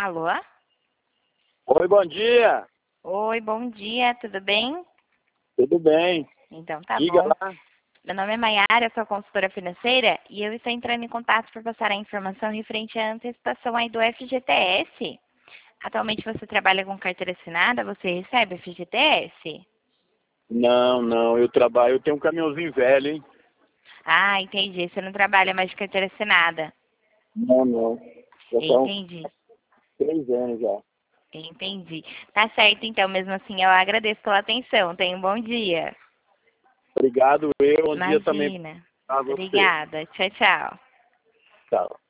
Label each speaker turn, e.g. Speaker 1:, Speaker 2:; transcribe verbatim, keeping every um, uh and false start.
Speaker 1: Alô?
Speaker 2: Oi, bom dia.
Speaker 1: Oi, bom dia, tudo bem?
Speaker 2: Tudo bem?
Speaker 1: Então tá
Speaker 2: Diga
Speaker 1: bom.
Speaker 2: lá.
Speaker 1: Meu nome é Maiara, sou consultora financeira e eu estou entrando em contato para passar a informação referente à antecipação aí do F G T S. Atualmente você trabalha com carteira assinada, você recebe F G T S?
Speaker 2: Não, não, eu trabalho, eu tenho um caminhãozinho velho, hein?
Speaker 1: Ah, entendi, você não trabalha mais de carteira assinada.
Speaker 2: Não, não. Já tá uns
Speaker 1: Entendi,
Speaker 2: três anos já.
Speaker 1: entendi. Tá certo, então, mesmo assim, eu agradeço pela atenção. Tenha um bom dia.
Speaker 2: Obrigado, eu. Bom dia também
Speaker 1: Imagina.
Speaker 2: pra você.
Speaker 1: Obrigada. Tchau, tchau.
Speaker 2: Tchau.